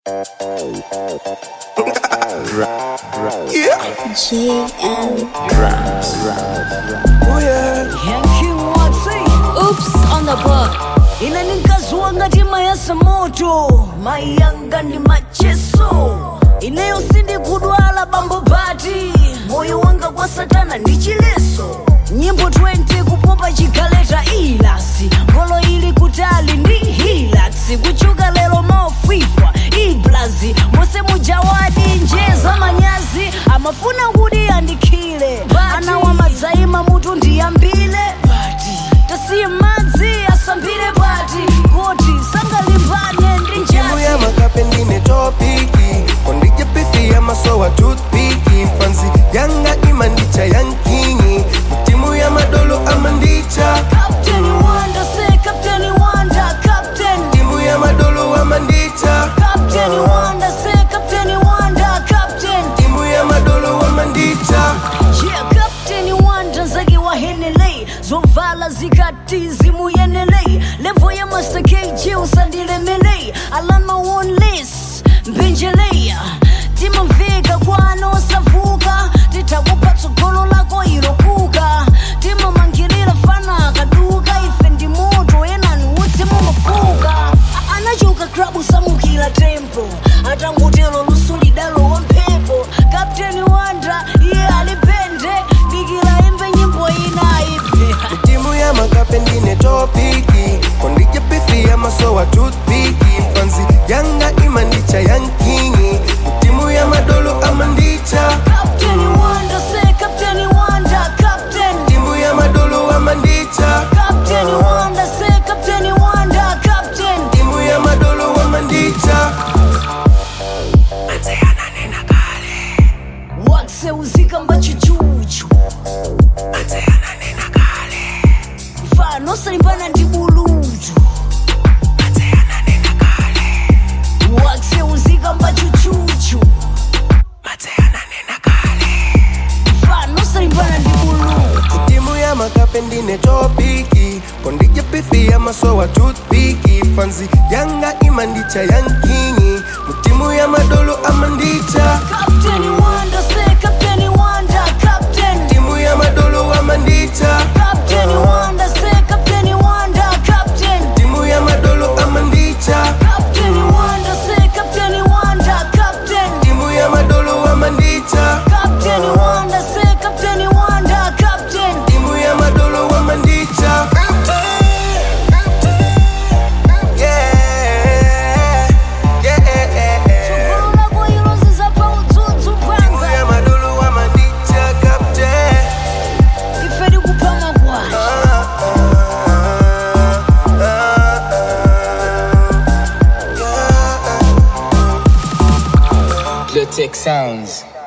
Oops on the board. Inanikazua ngatima ya samoto, mayanga ni macheso. Ineo sindi kudwala bambo bati, moyo wanga kwa satana ni chileso. Nyimbo 20 kupopa chikaleta ilasi, ngolo ili kutali ndi hilaksi. Kuchuka lelo maofifwa, iblazi, mose mujawadi njeza manyazi. Amafuna ngudi andikile, ana wa mazaima mutu ndiyambile. Tasiye madzi asambile bati, goti sangalimbane ndi njati. Timu ya makape ndine topiki, kondije pithi ya masowa toothpiki. Fanzi yanga imandicha yankingi, timu ya madolo amandicha. Captain Wanda, say Captain Wanda, Captain. Timu ya madolo amandicha. Captain Wanda, say Captain Wanda, Captain. Timu ya madolo amandicha. Yeah, Captain Wanda zaki wa henelei, zovala zikati zimu yenelei. Levo ya Master KG usandile melei, alama one list, mbenjelei. Tima mvega kwano savuka, titakupa tsogolo lako irokuka. Tima mangirira fana kaduka, ifendi moto enani uti mumafuka. Anachuka krabu samukila tempo, atangutelo lusulidalo wampepo. Captain Wanda, yeah alipende, bigila imbe nyimbo inaipe. Timu ya makape ndine topiki, kondije pithi ya masowa toothpiki. Fanzi yanga imandicha yankingi, timu ya madolo amandicha. Captain Wanda, say Captain Wanda, Captain. Timu ya madolo amandicha. Captain Wanda, say Captain Wanda, Captain. Timu ya madolo amandicha. Wakse uzika mbachuchuchu, mfano salimbana ndibuluju. Wakse uzika mbachuchuchu, mfano salimbana ndibuluju. Timu ya makape ndine topiki, kondije pithi ya masowa toothpiki. Fanzi yanga imandicha yankingi, timu ya madolo amandicha. Captain Wanda, say Captain Wanda, Captain. Timu ya madolo amandicha. Captain Wanda, say Captain Wanda, Captain. Timu ya madolo amandicha. Captain Wanda, say Captain Wanda, Captain. Timu ya madolo amandicha. Captain Wanda, say Captain Wanda, Captain. Timu ya madolo amandicha. Tukula kwa hilo zizapa ututu Timu panga. ya madolo amandicha, captain. Ifedi kupanga kwa Blue Tech Sounds.